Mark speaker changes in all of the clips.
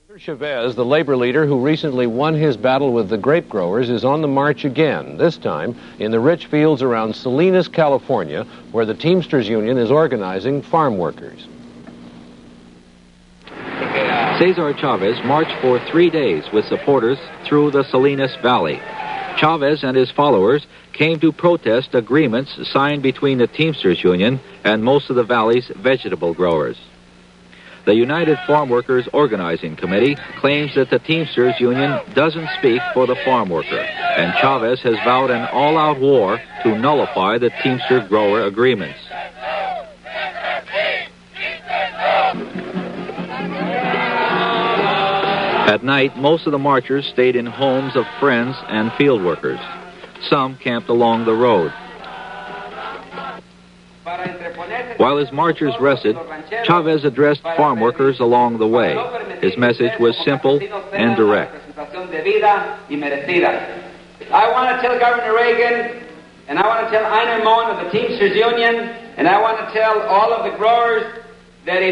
Speaker 1: Chavez, the labor leader who recently won his battle with the grape growers, is on the march again, this time in the rich fields around Salinas, California, where the Teamsters Union is organizing farm workers.
Speaker 2: Cesar Chavez marched for 3 days with supporters through the Salinas Valley. Chavez and his followers came to protest agreements signed between the Teamsters Union and most of the valley's vegetable growers. The United Farm Workers Organizing Committee claims that the Teamsters Union doesn't speak for the farm worker, and Chavez has vowed an all-out war to nullify the Teamster grower agreements. At night, most of the marchers stayed in homes of friends and field workers. Some camped along the road. While his marchers rested, Chavez addressed farm workers along the way. His message was simple and direct.
Speaker 3: I want to tell Governor Reagan, and I want to tell Einar Mohn of the Teamsters Union, and I want to tell all of the growers that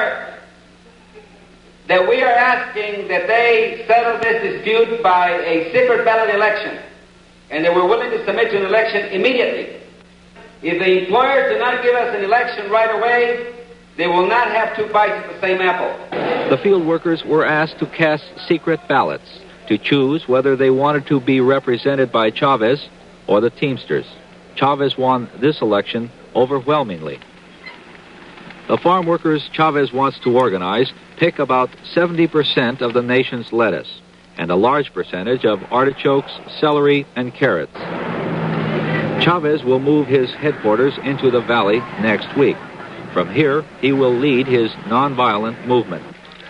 Speaker 3: that we are asking that they settle this dispute by a secret ballot election, and that we're willing to submit to an election immediately. If the employers do not give us an election right away, they will not have two bites at the same apple.
Speaker 2: The field workers were asked to cast secret ballots to choose whether they wanted to be represented by Chavez or the Teamsters. Chavez won this election overwhelmingly. The farm workers Chavez wants to organize pick about 70% of the nation's lettuce and a large percentage of artichokes, celery, and carrots. Chavez will move his headquarters into the valley next week. From here, he will lead his nonviolent movement.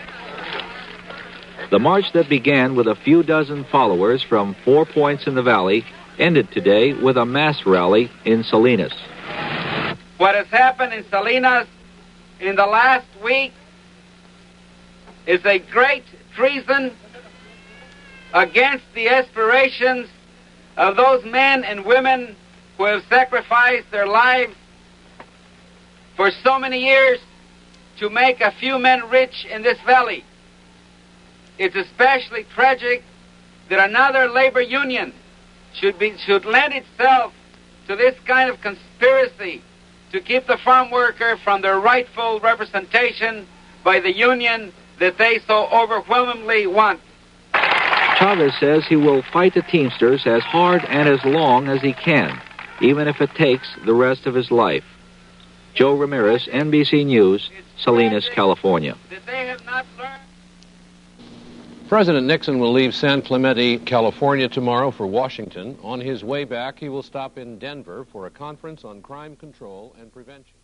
Speaker 2: The march that began with a few dozen followers from 4 points in the valley ended today with a mass rally in Salinas.
Speaker 3: What has happened in Salinas in the last week is a great treason against the aspirations of those men and women who have sacrificed their lives for so many years to make a few men rich in this valley. It's especially tragic that another labor union should lend itself to this kind of conspiracy to keep the farm worker from their rightful representation by the union that they so overwhelmingly want.
Speaker 2: Chavez says he will fight the Teamsters as hard and as long as he can, even if it takes the rest of his life. Joe Ramirez, NBC News, Salinas, California.
Speaker 1: President Nixon will leave San Clemente, California tomorrow for Washington. On his way back, he will stop in Denver for a conference on crime control and prevention.